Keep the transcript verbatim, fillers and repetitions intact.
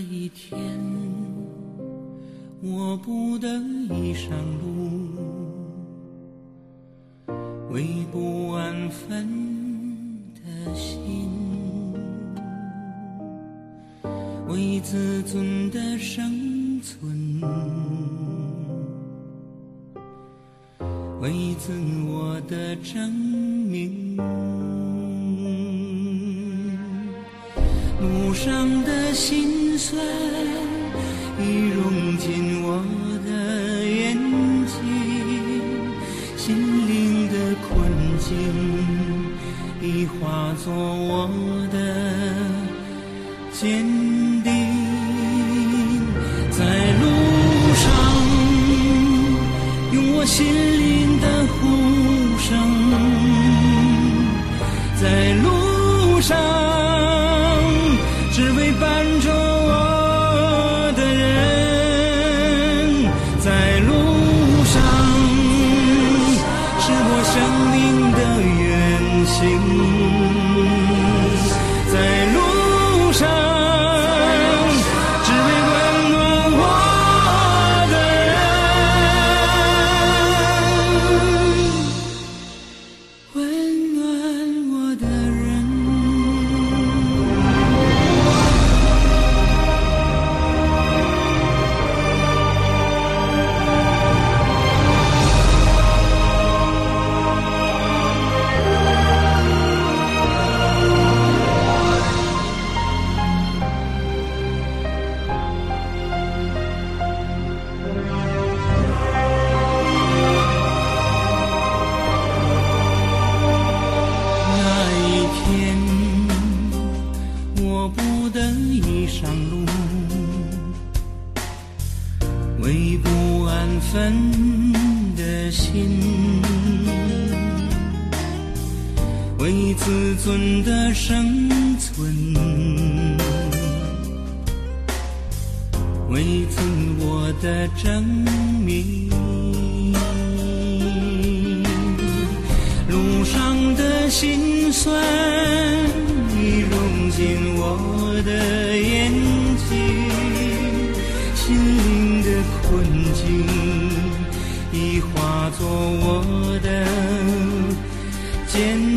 一天，我不得已上路，为不安分的心，为自尊的生存，为自我的证明。路上的辛酸已融进我的眼睛，心灵的困境已化作我的坚定。在路上用我心灵的呼声，在路上只为伴着我的人，在路上是我生命的远行，在路上只为温暖我的人，温暖我的人。为不安分的心，为自尊的生存，为自我的证明。路上的辛酸已融进我的眼睛，心灵的困境已化作我的坚